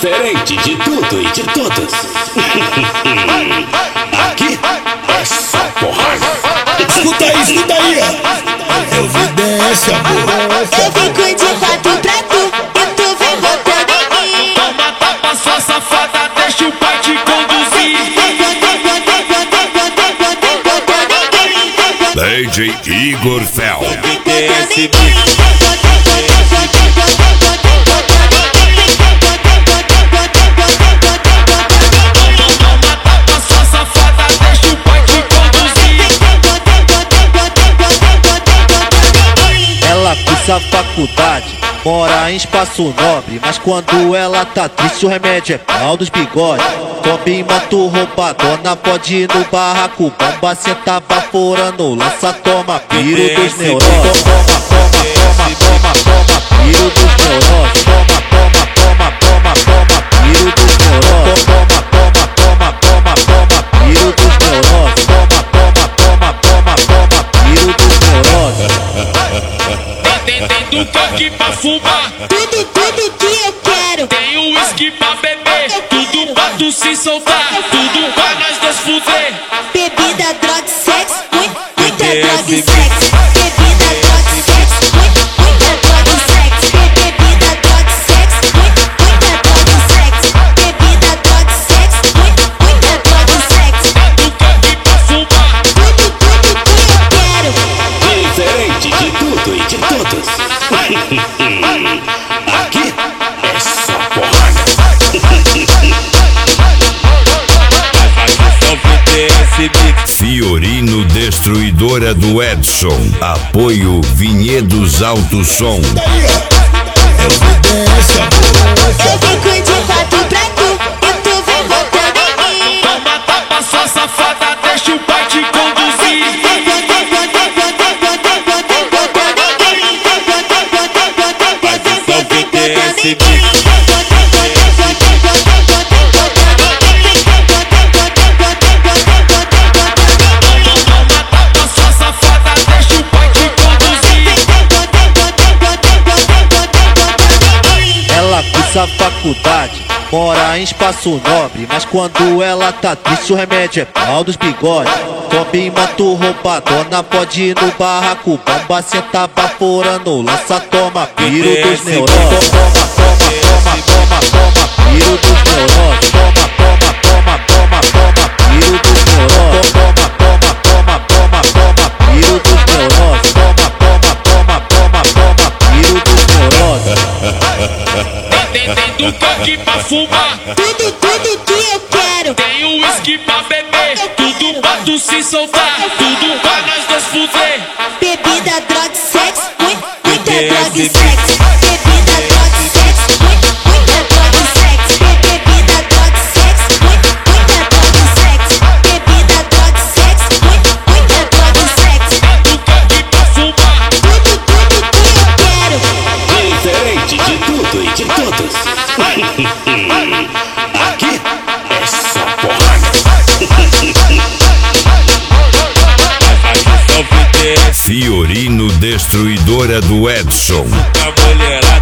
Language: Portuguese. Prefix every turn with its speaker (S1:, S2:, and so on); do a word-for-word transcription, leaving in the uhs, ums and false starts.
S1: Diferente de tudo e de todos. Aqui é só porrada.
S2: Escuta aí, escuta aí, ó. Evidência, boa.
S3: Eu vim com de quatro pra tu e tu vem botando em mim.
S4: Toma tapa, sua safada, deixa o pai te conduzir.
S5: D J Igor Fel.
S4: Esse
S6: cursa faculdade, mora em espaço nobre, mas quando ela tá triste o remédio é pau dos bigodes. Sobe moto roubadona, pode ir no barraco, bomba senta baforando, lança toma, piro dos neurônios. Toma, toma, toma, toma, toma, piro dos neurônios. Toma, toma, toma, toma, toma, piro dos neurônios. Toma, toma, toma, toma, toma, piro dos neurônios. Toma, toma, toma, toma, toma, piro dos neurônios.
S4: Tem, tem do coque pra fumar,
S3: Tudo, tudo que eu quero.
S4: tem o uísque pra beber, tudo pra tu se soltar, tudo pra nós dois fuder.
S3: Bebida, droga, sexo, muito, muita droga e sexo. Bebida, droga, sexo, muito, muita droga e sexo. Bebida, droga, sexo, muito, muita droga e sexo. Bebida, droga, sexo, muito, muita droga e sexo.
S4: Do coque pra fumar,
S3: Tudo, tudo que eu quero.
S1: Diferente de tudo e de todos. Aqui é só porrada.
S5: Fiorino Destruidora do Edson. Apoio Vinhedos Alto Som.
S2: Evidência, boa.
S3: Eu vim com de quatro pra tu e tu vem botando em mim.
S4: toma tapa, sua safada, deixa o pai te conduzir.
S6: Ela cursa faculdade, mora em espaço nobre, mas quando ela tá triste o remédio é pau dos bigodes. Sobe moto roubadona, pode ir no barraco, bomba senta baforando, lança toma, piro dos neurônios. Toma, toma, toma, toma, toma, piro dos neurônios. Toma, toma, toma, toma, toma, piro dos neurônios. Toma, toma, toma, toma, toma, piro dos neurônios. Toma, toma, toma, toma, toma, piro dos neurônios.
S4: Tem, tem do coque pra fumar,
S3: Tudo, tudo que eu quero.
S4: tem o uísque pra beber, tudo pra tu se soltar, tudo pra nós dois fuder.
S3: Bebida, droga, sexo, muito, muita droga e sexo. Bebida, droga, sexo, muito, muita droga e sexo. Bebida, droga, sexo, muito, muita droga e sexo. Bebida, droga, sexo, muito, muita droga e sexo.
S4: Do coque pra fumar,
S3: Tudo, tudo que eu quero.
S1: Diferente de tudo e de todos. Aqui é só porrada.
S5: Fiorino Destruidora do Edson.
S4: a mulherada